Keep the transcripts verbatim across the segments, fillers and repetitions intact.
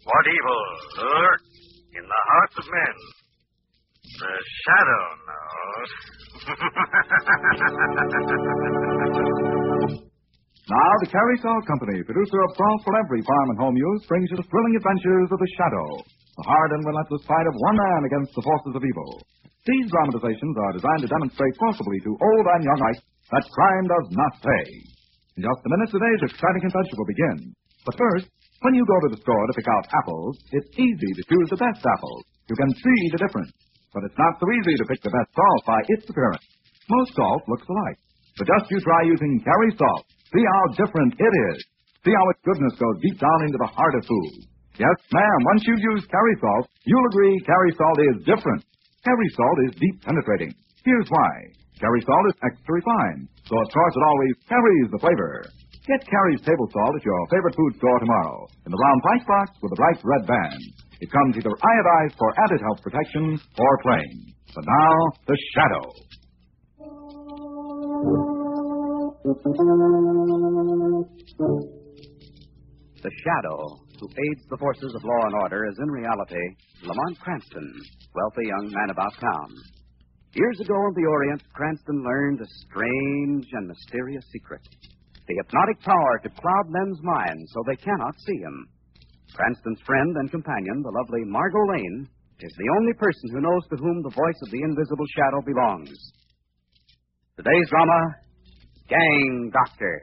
What evil lurks in the hearts of men? The shadow knows. Now, the Carrie Salt Company, producer of salt for every farm and home use, brings you the thrilling adventures of the Shadow, the hard and relentless fight of one man against the forces of evil. These dramatizations are designed to demonstrate forcibly to old and young alike that crime does not pay. In just a minute, today's exciting adventure will begin. But first, when you go to the store to pick out apples, it's easy to choose the best apples. You can see the difference. But it's not so easy to pick the best salt by its appearance. Most salt looks alike. So just you try using Carrie Salt. See how different it is. See how its goodness goes deep down into the heart of food. Yes, ma'am, once you've used Carrie Salt, you'll agree Carrie Salt is different. Carrie Salt is deep penetrating. Here's why. Carrie Salt is extra refined, so of course it always carries the flavor. Get Carrie's table salt at your favorite food store tomorrow in the round price box with a bright red band. It comes either iodized for added health protection or plain. But now, the Shadow. The Shadow, who aids the forces of law and order, is in reality Lamont Cranston, wealthy young man about town. Years ago in the Orient, Cranston learned a strange and mysterious secret. The hypnotic power to cloud men's minds so they cannot see him. Cranston's friend and companion, the lovely Margot Lane, is the only person who knows to whom the voice of the invisible shadow belongs. Today's drama, Gang Doctor.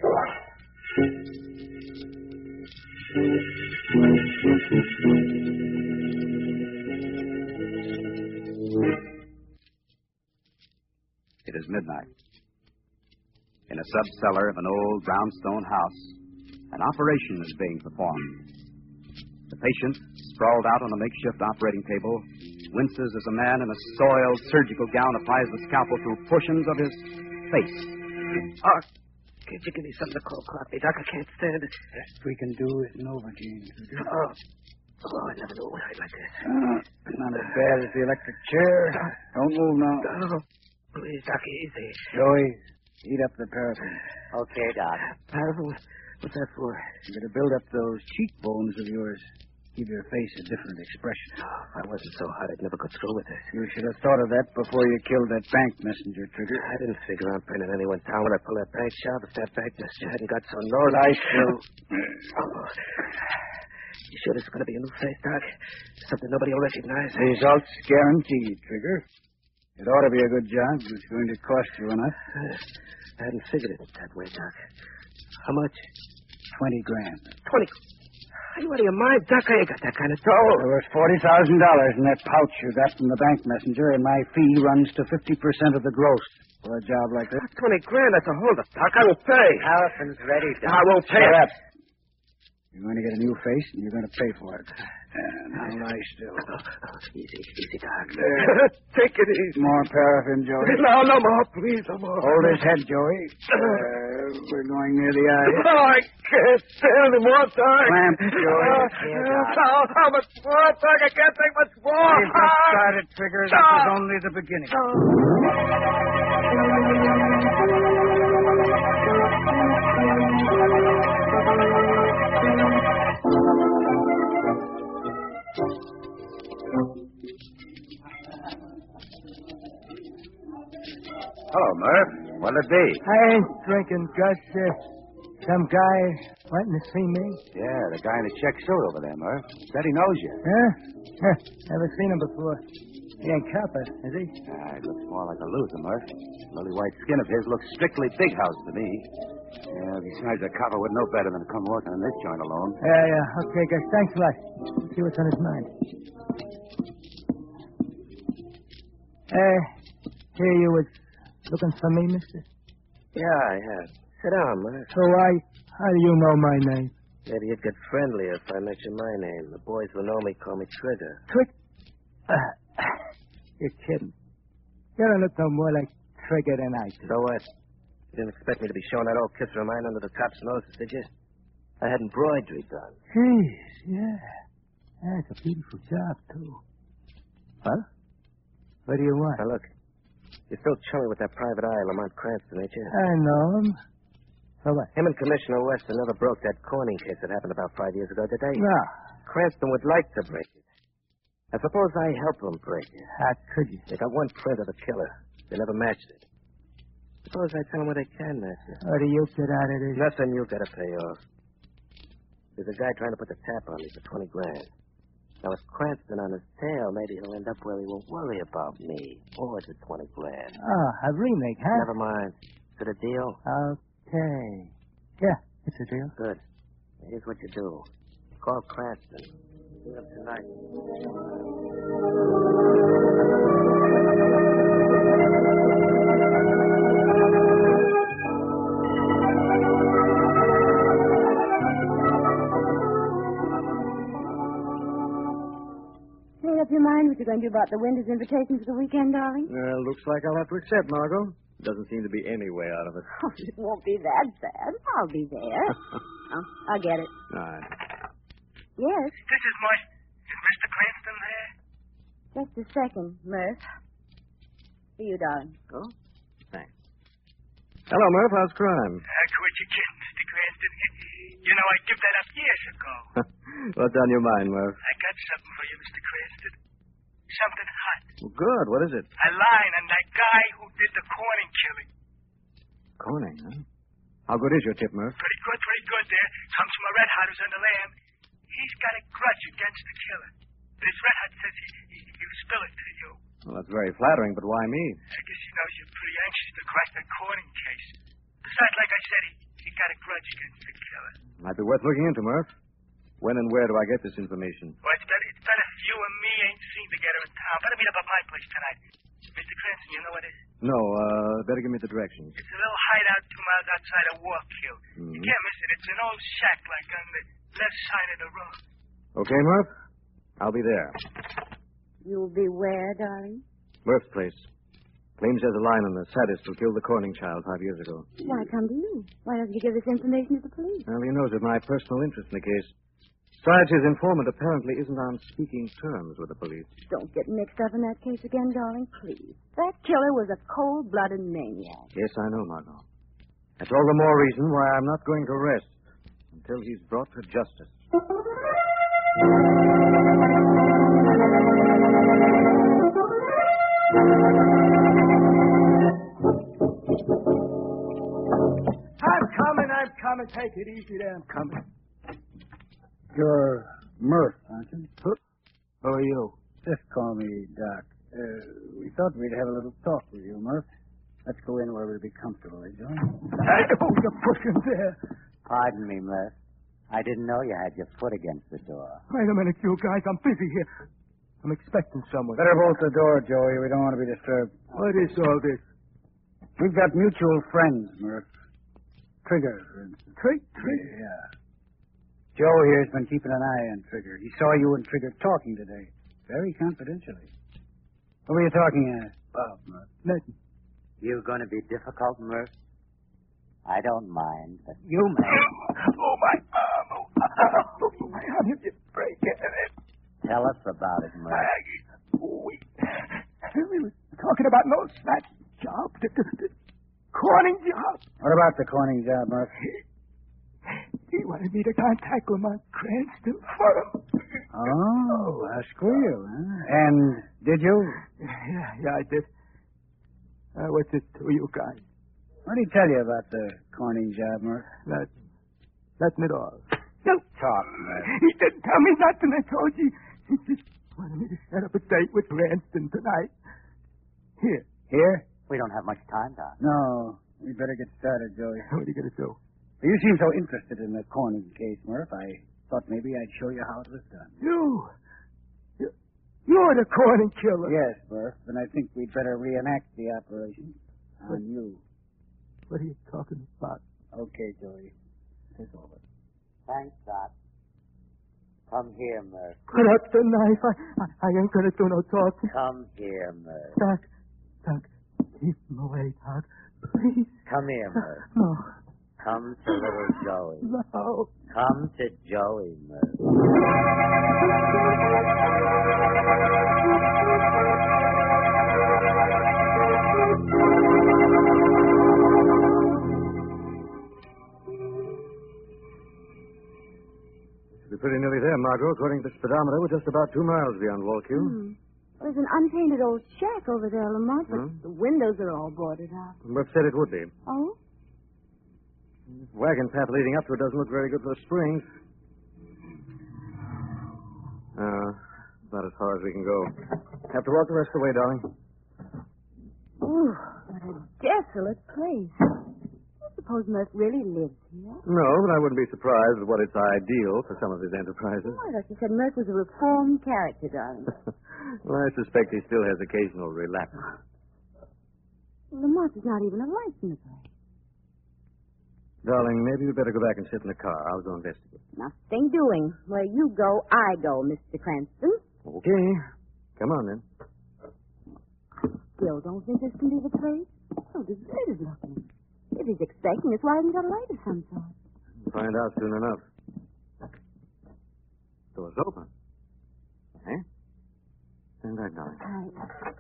It is midnight. In a sub-cellar of an old brownstone house, an operation is being performed. The patient, sprawled out on a makeshift operating table, winces as a man in a soiled surgical gown applies the scalpel to portions of his face. Oh, can't you give me something to cold coffee, Doc? I can't stand it. Best we can do is Novocaine. Oh, oh, I never knew a night like this. Uh, not as bad as the electric chair. Don't move now. Oh, please, Doc, easy. Joey, heat up the paraffin. Okay, Doc. Paraffin? What's that for? You're going to build up those cheekbones of yours. Give your face a different expression. Oh, if I wasn't so hot, I'd never go through with it. You should have thought of that before you killed that bank messenger, Trigger. I didn't figure on printing anyone down when I pulled that bank job if that bank messenger hadn't got so nosy. I still... Oh. You sure this is going to be a new face, Doc? Something nobody will recognize? Results guaranteed, Trigger. It ought to be a good job. It's going to cost you enough. Uh, I hadn't figured it that way, Doc. How much? Twenty grand. Twenty... Are you out of your mind, Doc? I ain't got that kind of dough. There was forty thousand dollars in that pouch you got from the bank messenger, and my fee runs to fifty percent of the gross for a job like this. Twenty grand, that's a holdup, Doc. I will pay. Harrison's ready, Doc. I won't pay Shut it. up. You're going to get a new face, and you're going to pay for it. And now lie still. Oh, oh, easy, easy, Doc. There. Take it easy. More paraffin, Joey. No, no more, please, no more. Hold his head, Joey. Uh, we're going near the eye. Oh, I can't stand any more, Doc. Clamp, Joey. Uh, how, how much more, Doc? I can't take much more. We've just started, Trigger. This is only the beginning. Hello, Murph. What'll it be? I ain't drinking, Gus. Uh, some guy wanting to see me. Yeah, the guy in the check suit over there, Murph. Said he knows you. Huh? Huh, never seen him before. He ain't copper, is he? Ah, he looks more like a loser, Murph. The lily white skin of his looks strictly big house to me. Yeah, besides, a copper would know better than to come working in this joint alone. Yeah, yeah. Okay, Gus. Thanks a lot. Let's see what's on his mind. Uh, here you was looking for me, mister? Yeah, I have. Sit down, Murph. So I, how do you know my name? Maybe you'd get friendlier if I mentioned my name. The boys who know me call me Trigger. Trick? Uh, you're kidding. You don't look no more like Trigger than I do. So what? You didn't expect me to be showing that old kisser of mine under the cop's noses, did you? I had embroidery done. Jeez, yeah. That's a beautiful job, too. Well, what do you want? Now, look. You're still chummy with that private eye, Lamont Cranston, ain't you? I know him. So what? Him and Commissioner Weston never broke that coining case that happened about five years ago, did they? No. Cranston would like to break it. I suppose I help him break it. How could you? They got one print of the killer. They never matched it. Suppose I tell them where they can match it. What do you get out of this? Nothing you gotta pay off. There's a guy trying to put the tap on me for twenty grand. Now, with Cranston on his tail, maybe he'll end up where he won't worry about me or the twenty grand. Oh, a remake, huh? Never mind. Is it a deal? Okay. Yeah, it's a deal. Good. Here's what you do. Call Cranston. See him tonight. Made up your mind what you're going to do about the Winters' invitation for the weekend, darling? Well, looks like I'll have to accept, Margot. Doesn't seem to be any way out of it. Oh, it won't be that bad. I'll be there. oh, I'll get it. All right. Yes, This is my... Is Mister Cranston there? just a second, Murph. For you, darling. Oh, thanks. Hello, Murph. How's crime? I quit your kid, Mister Cranston. You know, I give that up years ago. What's on your mind, Murph? I got something for you, Mister Cranston. Something hot. Well, good. What is it? A line on that guy who did the Corning killing. Corning, huh? How good is your tip, Murph? Pretty good, pretty good there. Comes from a red hot who's on the lam. He's got a grudge against the killer. This red hot says he, he, he'll spill it to you. Well, that's very flattering, but why me? I guess he knows you're pretty anxious to crack that Corning case. Besides, like I said, he, he got a grudge against the killer. Might be worth looking into, Murph. When and where do I get this information? Well, it's better, it's better if you and me ain't seen together in town. Better meet up at my place tonight. Mister Cranston, you know what it is? No, uh, better give me the directions. It's a little hideout two miles outside of Wallkill. Mm-hmm. You can't miss it. It's an old shack, like on the left side of the road. Okay, Murph? I'll be there. You'll be where, darling? Murph's place. Claims there's a line on the sadist who killed the Corning child five years ago. Why come to you? Why doesn't you give this information to the police? Well, he knows of my personal interest in the case. Besides, his informant apparently isn't on speaking terms with the police. Don't get mixed up in that case again, darling, please. That killer was a cold-blooded maniac. Yes, I know, Margot. That's all the more reason why I'm not going to rest until he's brought to justice. I'm coming, I'm coming. Take it easy there, I'm coming. You're Murph, aren't you? Who are you? Just call me Doc. Uh, we thought we'd have a little talk with you, Murph. Let's go in where we'll be comfortable, eh, John? I know you're pushing there. Pardon me, Murph. I didn't know you had your foot against the door. Wait a minute, you guys. I'm busy here. I'm expecting someone. Better bolt the door, Joey. We don't want to be disturbed. What is all this? We've got mutual friends, Murph. Trigger, for instance. Trig? Trig? Yeah. Joe here's been keeping an eye on Trigger. He saw you and Trigger talking today. Very confidentially. What were you talking about, Murph? Nothing. You going to be difficult, Murph? I don't mind, but you may. Oh, my arm. Oh, oh my arm. You did break it. Tell us about it, Murph. I, we, we were talking about an old snatch job. The, the, the Corning job. What about the Corning job, Murph? He wanted me to contact Lamont Cranston for him. Oh, a squeal, huh? And did you? Yeah, yeah, I did. Uh, what's it to you guys? What did he tell you about the Corning job, Murph? Nothing. Nothing at all. No. Talk, Murph. He didn't tell me nothing. I told you. He just wanted me to set up a date with Cranston tonight. Here. Here? We don't have much time, Doc. No. We'd better get started, Joey. What are you going to do? You seem so interested in the Corning case, Murph. I thought maybe I'd show you how it was done. You? you you're the Corning killer. Yes, Murph. And I think we'd better reenact the operation on what, you. What are you talking about? Okay, Joey. Take over. Thanks, Doc. Come here, Murph. Put up the knife. I, I, I ain't going to do no talking. Come here, Murph. Doc, Doc, keep him away, Doc. Please. Come here, Murph. No. Come to little Joey. No. Come to Joey, Murph. We're pretty nearly there, Margot. According to the speedometer, we're just about two miles beyond Wallkill. Hmm. There's an unpainted old shack over there, Lamont, but Hmm? the windows are all boarded up. Murph said it would be. Oh? Wagon path leading up to it doesn't look very good for the springs. Uh, about as far as we can go. Have to walk the rest of the way, darling. Ooh, what a desolate place. I suppose Murph really lives here. No, but I wouldn't be surprised at what its ideal for some of his enterprises. Oh, I thought you said Murph was a reformed character, darling. Well, I suspect he still has occasional relapse. Lamont, there's not even a light in the place. Darling, maybe you'd better go back and sit in the car. I'll go investigate. Nothing doing. Where you go, I go, Mister Cranston. Okay. Come on, then. Still don't think this can be the place? So deserted looking. If he's expecting us, why hasn't he got a light of some sort? We'll find out soon enough. Door's open. Eh? Stand back, darling. Right.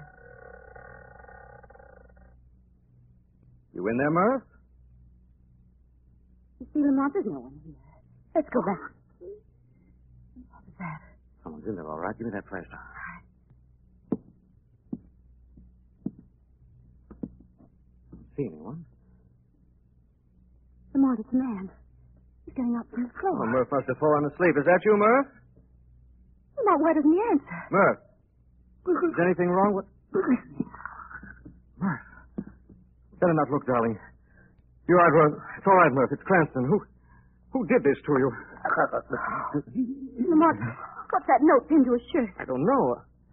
You in there, Murph? You see, Lamont, there's no one here. Let's go back. What was that? Someone's in there, all right. Give me that flashlight. Don't see anyone. Lamont, it's a man. He's getting up from the floor. Oh, Murph must have fallen asleep. Is that you, Murph? Lamont, why doesn't he answer? Murph. Is anything wrong with... Murph. Better not look, darling. You're right, Murph. It's all right, Murph. It's Cranston. Who who did this to you? Lamont, what's that note pinned to his shirt? I don't know.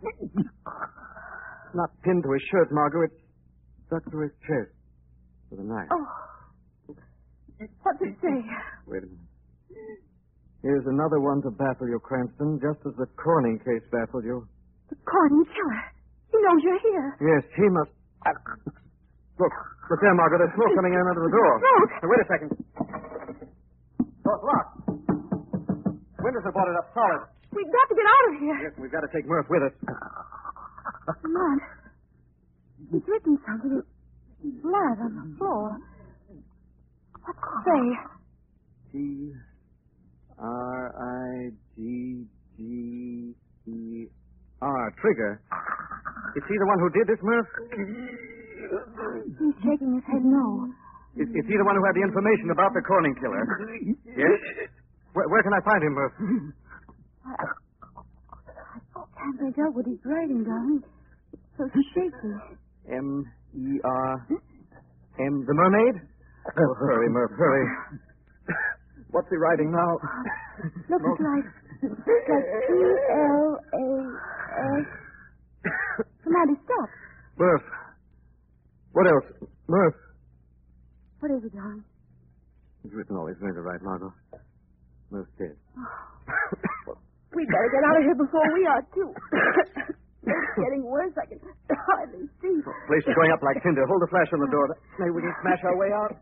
It's not pinned to his shirt, Margot. It's stuck to his chest with a knife. Oh. What's it say? Wait a minute. Here's another one to baffle you, Cranston, just as the Corning case baffled you. The Corning killer. He knows you're here. Yes, he must... Look, look there, Margaret. There's smoke coming in under the door. Smoke? Now, wait a second. Door's locked. Windows are boarded up solid. We've got to get out of here. Yes, we've got to take Murph with us. Lamont, he's written something in blood on the floor. What's it say? T R I G G E R. Trigger. Is he the one who did this, Murph? He's shaking his head no. Is, is he the one who had the information about the Corning killer? Yes? Where, where can I find him, Murph? I, I can't make out what he's writing, darling. So shaky. M E R M. The mermaid? Oh, hurry, Murph, hurry. What's he writing now? Look, it's like, like P L A S. Somebody stop. Murph. What else? Murph. What is it, darling? He's written all he's going to write, Margot. Murph's dead. We better get out of here before we are, too. It's getting worse. I can hardly see. The place is going up like tinder. Hold the flash on the door. Maybe we can smash our way out.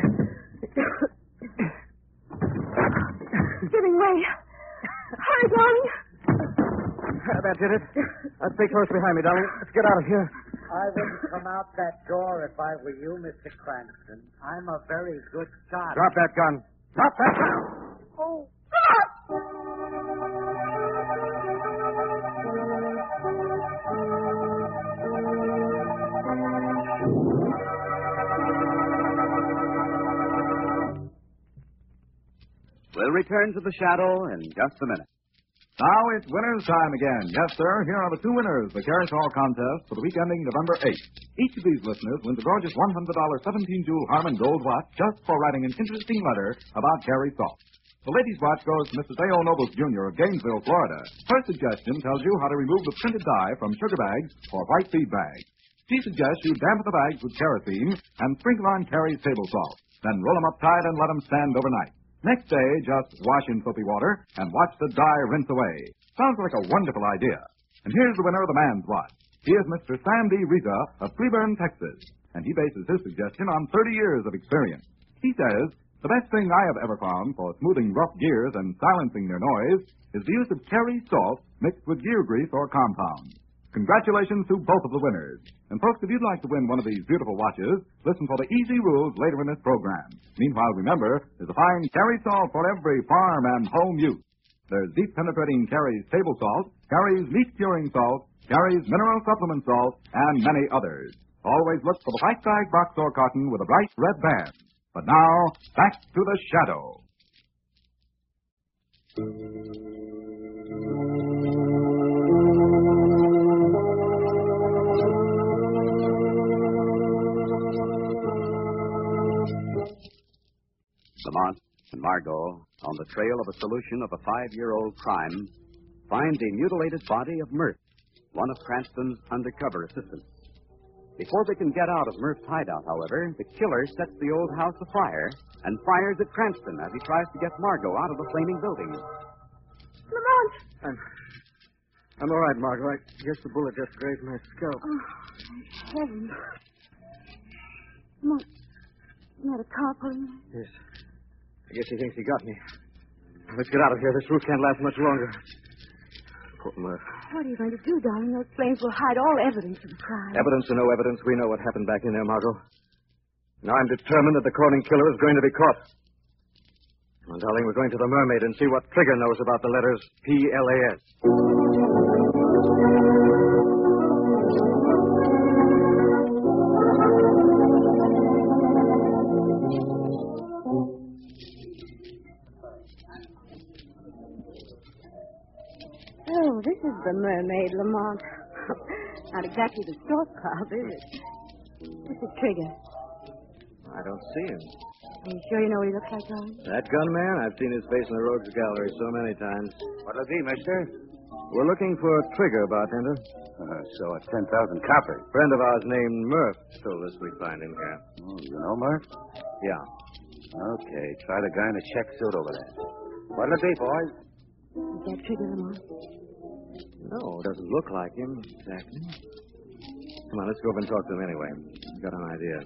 Giving way. Hurry, darling. That did it. Uh, stay close behind me, darling. Let's get out of here. I wouldn't come out that door if I were you, Mister Cranston. I'm a very good shot. Drop that gun. Drop that gun. Oh. We'll return to the shadow in just a minute. Now it's winner's time again. Yes, sir. Here are the two winners, the Carousel contest for the week ending November eighth. Each of these listeners wins a gorgeous one hundred dollars seventeen-jewel Harmon Gold watch just for writing an interesting letter about Gary Salt. The lady's watch goes to Mister A O. Nobles, Junior of Gainesville, Florida. Her suggestion tells you how to remove the printed dye from sugar bags or white feed bags. She suggests you dampen the bags with kerosene and sprinkle on Carrie's table salt. Then roll them up tight and let them stand overnight. Next day, just wash in soapy water and watch the dye rinse away. Sounds like a wonderful idea. And here's the winner of the man's watch. He is Mister Sam D. Riza of Cleburne, Texas, and he bases his suggestion on thirty years of experience. He says, the best thing I have ever found for smoothing rough gears and silencing their noise is the use of Carrie salt mixed with gear grease or compound. Congratulations to both of the winners. And folks, if you'd like to win one of these beautiful watches, listen for the easy rules later in this program. Meanwhile, remember, there's a fine Carrie salt for every farm and home use. There's deep penetrating Carrie's table salt, Carrie's leak curing salt, Carrie's mineral supplement salt, and many others. Always look for the white bag box or carton with a bright red band. But now, back to the Shadow. Lamont and Margot, on the trail of a solution of a five-year-old crime, find the mutilated body of Murph, one of Cranston's undercover assistants. Before they can get out of Murph's hideout, however, the killer sets the old house afire and fires at Cranston as he tries to get Margot out of the flaming building. Lamont! I'm, I'm all right, Margot. I guess the bullet just grazed my scalp. Oh, heavens. Lamont, you had a car pulling me? Yes. I guess he thinks he got me. Let's get out of here. This roof can't last much longer. Poor Murph. What are you going to do, darling? Those flames will hide all evidence of the crime. Evidence or no evidence, we know what happened back in there, Margot. Now I'm determined that the Corning killer is going to be caught. Come on, darling, we're going to the Mermaid and see what Trigger knows about the letters P L A S. Oh, this is the Mermaid, Lamont. Not exactly the stork club, is it? This is Trigger. I don't see him. Are you sure you know what he looks like, darling? That gunman? I've seen his face in the Rogues Gallery so many times. What'll it be, mister? We're looking for Trigger, bartender. Uh, so it's ten thousand copper. A friend of ours named Murph told us we'd find him here. Oh, you know Murph? Yeah. Okay, try the guy in the check suit over there. What'll it be, boys? Is that Trigger, Lamont? No, doesn't look like him exactly. Come on, let's go over and talk to him anyway. I've got an idea.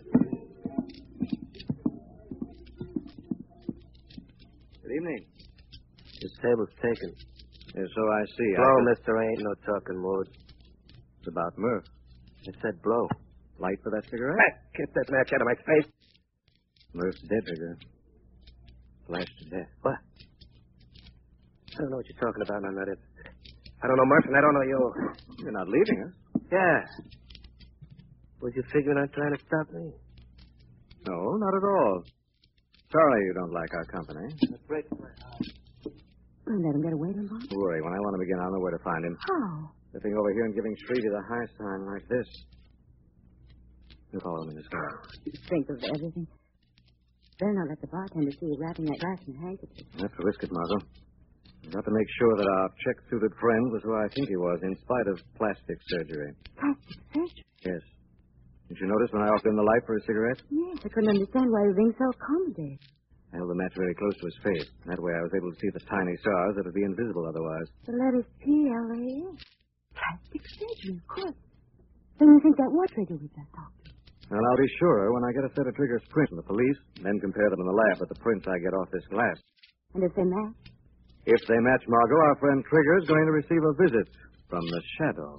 Good evening. This table's taken. Yeah, so I see. Blow, I mister. I ain't no talking mood. It's about Murph. I said blow. Light for that cigarette? Hey, get that match out of my face. Murph's dead, Trigger. Flashed to death. What? I don't know what you're talking about. I'm not it. I don't know Murph, and I don't know you. You're not leaving us. Yeah. Was you figuring on trying to stop me? No, not at all. Sorry you don't like our company. That breaks my heart. Well, let him get away, Lamont. Don't worry. When I want him again, I'll know where to find him. How? Slipping over here and giving Streety the high sign like this. You follow him in his car. You think of everything. Better not let the bartender see you wrapping that glass in a handkerchief. That's the risk it, Margot. We've got to make sure that our check-suited friend was who I think he was, in spite of plastic surgery. Plastic surgery? Yes. Did you notice when I offered him the light for a cigarette? Yes, I couldn't understand why he was being so accommodated. I held the match very close to his face. That way I was able to see the tiny stars that would be invisible otherwise. The letters P L A S. Plastic surgery, of course. Then you think that was Trigger with that doctor? Well, I'll be sure when I get a set of Trigger's prints from the police, then compare them in the lab with the prints I get off this glass. And if they match? If they match, Margot, our friend Trigger is going to receive a visit from the Shadow.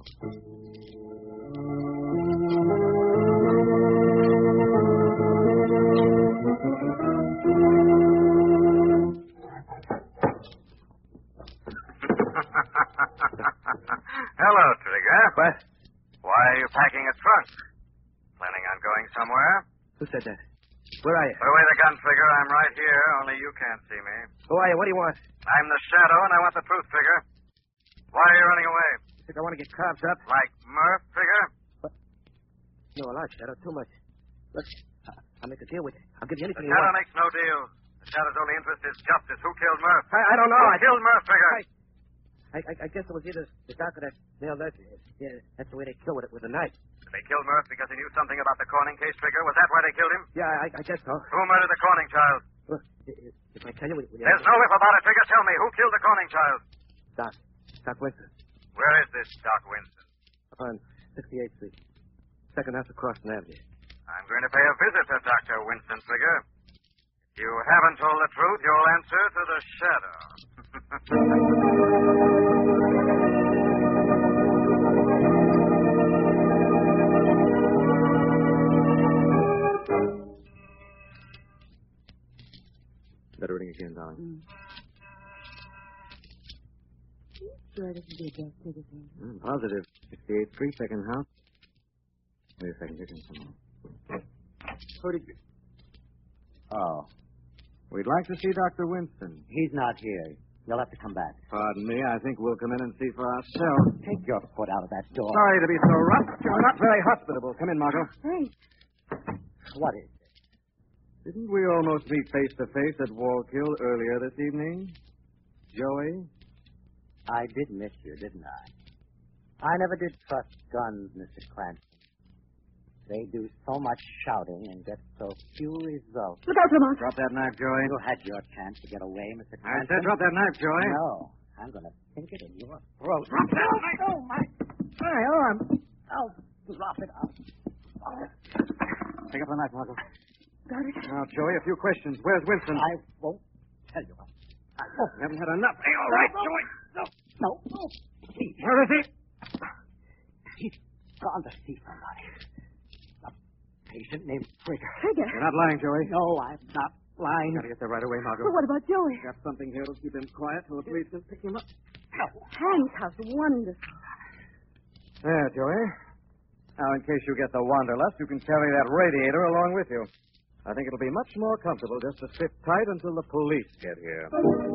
Hello, Trigger. What? Why are you packing a trunk? Planning on going somewhere? Who said that? Where are you? Put away the gun, Trigger. I'm right here, only you can't see me. Who are you? What do you want? I'm the Shadow, and I want the truth, Trigger. Why are you running away? You think I want to get cops up? Like Murph, Trigger? No, a lot, Shadow. Too much. Look, I'll make a deal with you. I'll give you The anything you Shadow want. makes no deal. The Shadow's only interest is justice. Who killed Murph? I, I don't know. Who I killed Murph, Trigger? I, I, I guess it was either the doctor that nailed that. Yeah, that's the way they kill with it, with a knife. They killed Murph because he knew something about the Corning case, Trigger. Was that why they killed him? Yeah, I, I guess so. Who murdered the Corning child? Look, i- i- if I tell you... Will you There's no if about it, Trigger. Tell me, who killed the Corning child? Doc. Doc Winston. Where is this Doc Winston? On sixty-eighth Street. Second house across from Avenue. I'm going to pay a visit to Doctor Winston, Trigger. If you haven't told the truth, you'll answer to the Shadow. Better ring again, darling. Mm. Sure, this will be a death ticket, then. I'm positive. sixty-eight Street, second house. Wait a second, here comes someone. Who did you... Oh. We'd like to see Doctor Winston. He's not here. You'll have to come back. Pardon me, I think we'll come in and see for ourselves. Take your foot out of that door. Sorry to be so rough. You're not very hospitable. Come in, Margot. Thanks. What is it? Didn't we almost meet face to face at Wallkill earlier this evening? Joey? I did miss you, didn't I? I never did trust guns, Mister Cranston. They do so much shouting and get so few results. Look out, Lamont. Drop that knife, Joey. You had your chance to get away, Mister I Cranston. said drop that knife, Joey. No. I'm going to sink it in your throat. Drop that knife. Oh, my, my arm. I'll drop it up. Pick up the knife, Margot. Got it. Now, Joey, a few questions. Where's Winston? I won't tell you. I won't. You haven't had enough. Hey, all right, no, Joey. No, no, no. Please. Where is he? He's gone to see somebody. A patient named Trigger. Trigger? You're not lying, Joey. No, I'm not lying. Gotta get there right away, Margot. Well, what about Joey? Got something here to keep him quiet till the police can pick him up. Hank's house. Wonderful. There, Joey. Now, in case you get the wanderlust, you can carry that radiator along with you. I think it'll be much more comfortable just to sit tight until the police get here.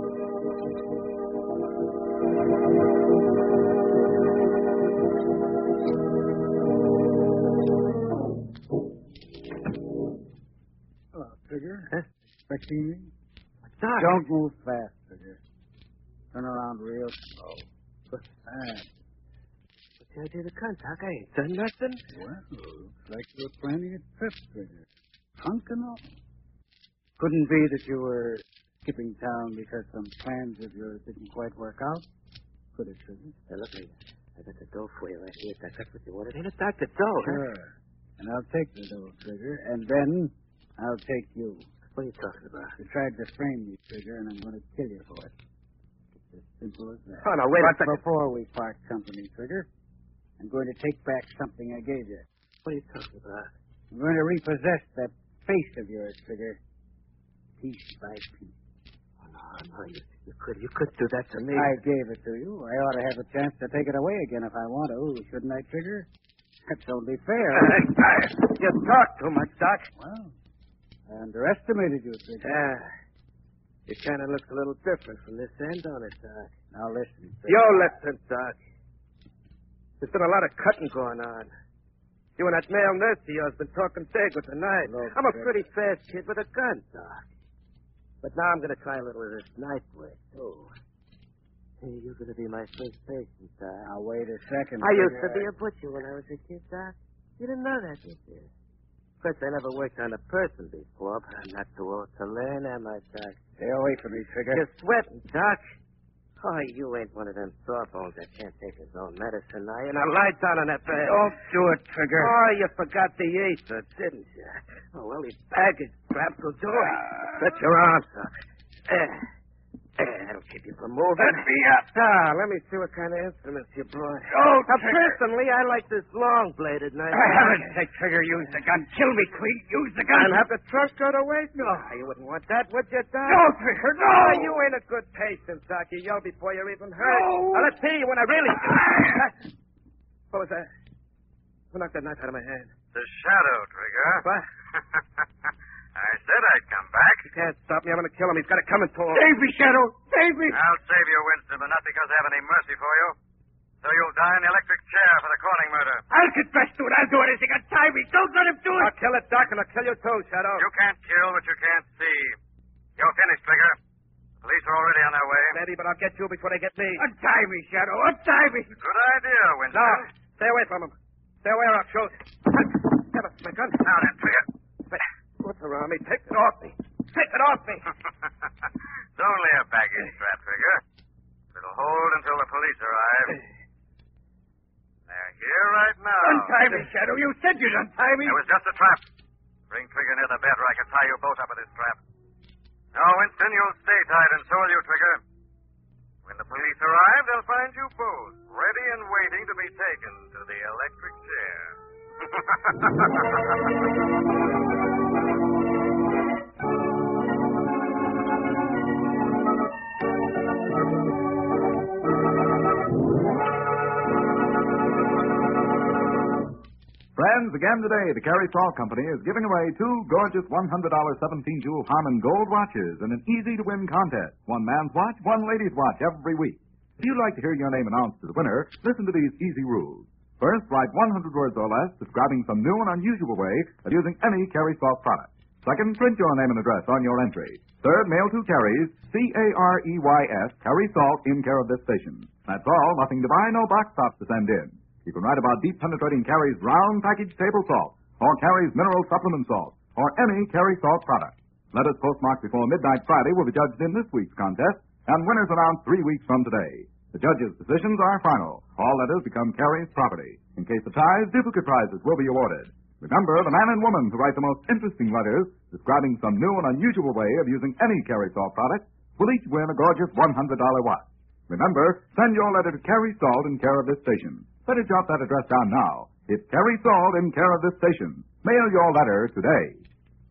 Hello, Trigger. Huh? Expecting me? Doc. Don't move fast, Trigger. Turn around real slow. What's that? What's the idea of the gun, Doc? I ain't done nothing. Well, looks like you were planning a trip, Trigger. Hunking up. Couldn't be that you were skipping town because some plans of yours didn't quite work out. Could it, Trigger? Hey, look, I, I got the dough for you right here, Doc. That's what you wanted. Ain't it, Doc? The dough, Sure. huh? And I'll take the dough, Trigger, and then I'll take you. What are you talking about? You tried to frame me, Trigger, and I'm going to kill you for it. It's as simple as that. Oh, no, wait a But second. before we part company, Trigger, I'm going to take back something I gave you. What are you talking about? I'm going to repossess that face of yours, Trigger, piece by piece. Oh, no, no, you, you could you could do that to me. I gave it to you. I ought to have a chance to take it away again if I want to, shouldn't I, Trigger? That's only fair. You talk too much, Doc. Well, I underestimated you, Trigger. Yeah. It kind of looks a little different from this end, don't it, Doc? Now listen. Trigger. You listen, Doc. There's been a lot of cutting going on. You and that male nurse of yours been talking big with the knife. Look, I'm a Trigger. pretty fast kid with a gun, Doc. But now I'm going to try a little of this knife work, too. Hey, you're going to be my first patient, Doc. Now, wait a second. I used to Trigger. be a butcher when I was a kid, Doc. You didn't know that, did you? Of course, I never worked on a person before, but I'm not too old to learn, am I, Doc? Stay away from me, Trigger. You're sweating, Doc. Oh, you ain't one of them sore bones that can't take his own medicine, are you? Now lie down on that bed. Don't do it, Trigger. Oh, you forgot the ether, didn't you? Oh, well, his baggage straps will do it. Let your arms up. There. There, that'll keep you from moving. Let me up. Ah, let me see what kind of instruments you brought. Oh, Now, Trigger. personally, I like this long-bladed knife. I haven't said Trigger use the gun. Kill me, Queen. Use the gun. And have the trunk cut away? No, you wouldn't want that, would you, Doc? No, Trigger, no. Oh, you ain't a good patient, Doc. You yell before you're even hurt. No. Now, let's see when I really... What was that? Who knocked that knife out of my hand? The shadow, Trigger. What? I said I'd come back. You can't stop me. I'm going to kill him. He's got it coming to him. Save me, Shadow. Save me. I'll save you, Winston, but not because I have any mercy for you. So you'll die in the electric chair for the Corning murder. I'll confess to it. I'll do anything. Untie me. Don't let him do it. I'll kill it, Doc, and I'll kill you too, Shadow. You can't kill what you can't see. You're finished, Trigger. The police are already on their way. Maybe, but I'll get you before they get me. Untie me, Shadow. Untie me. Good idea, Winston. No, stay away from him. Stay away or I'll shoot. Get us my gun. Now then, Trigger. What's around me? Take it off me. Take it off me. It's only a baggage strap, Trigger. It'll hold until the police arrive. They're here right now. Untie me, Shadow. You said you'd untie me. It was just a trap. Bring Trigger near the bed where I can tie you both up with this trap. Now, Winston, you'll stay tied, and so will you, Trigger. When the police arrive, they'll find you both ready and waiting to be taken to the electric chair. Friends, again today, the Carey Salt Company is giving away two gorgeous one hundred dollars seventeen-jewel Harmon Gold watches in an easy-to-win contest. One man's watch, one lady's watch every week. If you'd like to hear your name announced as a winner, listen to these easy rules. First, write one hundred words or less describing some new and unusual way of using any Carey Salt product. Second, print your name and address on your entry. Third, mail to Carey's, C A R E Y S, Carey Salt, in care of this station. That's all. Nothing to buy, no box tops to send in. You can write about deep penetrating Carey's round package table salt, or Carey's mineral supplement salt, or any Carey Salt product. Letters postmarked before midnight Friday will be judged in this week's contest, and winners announced three weeks from today. The judges' decisions are final. All letters become Carey's property. In case of ties, duplicate prizes will be awarded. Remember, the man and woman who write the most interesting letters describing some new and unusual way of using any Carey Salt product will each win a gorgeous one hundred dollars watch. Remember, send your letter to Carey Salt in care of this station. Better jot that address down now. It's Carey Salt in care of this station. Mail your letter today.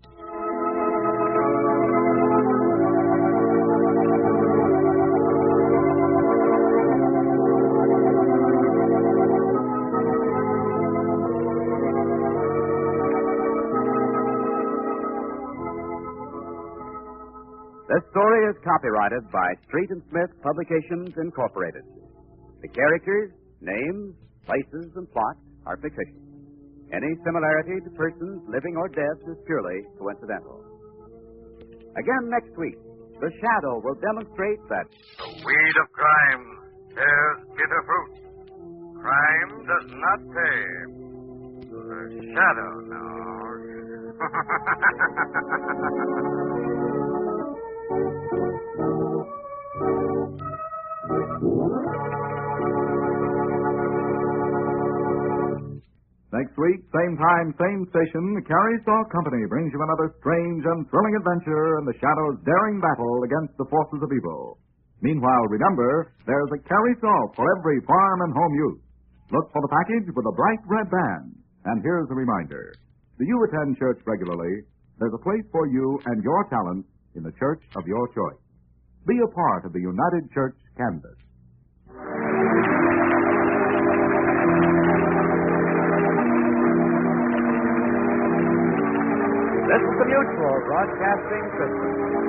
This story is copyrighted by Street and Smith Publications, Incorporated. The characters, names, places, and plots are fictitious. Any similarity to persons living or dead is purely coincidental. Again next week, the Shadow will demonstrate that the weed of crime bears bitter fruit. Crime does not pay. The Shadow knows. Next week, same time, same station, the Carey Salt Company brings you another strange and thrilling adventure in the Shadow's daring battle against the forces of evil. Meanwhile, remember, there's a Carey Salt for every farm and home use. Look for the package with a bright red band. And here's a reminder. Do you attend church regularly? There's a place for you and your talent in the church of your choice. Be a part of the United Church Canvas. This is the Mutual Broadcasting System.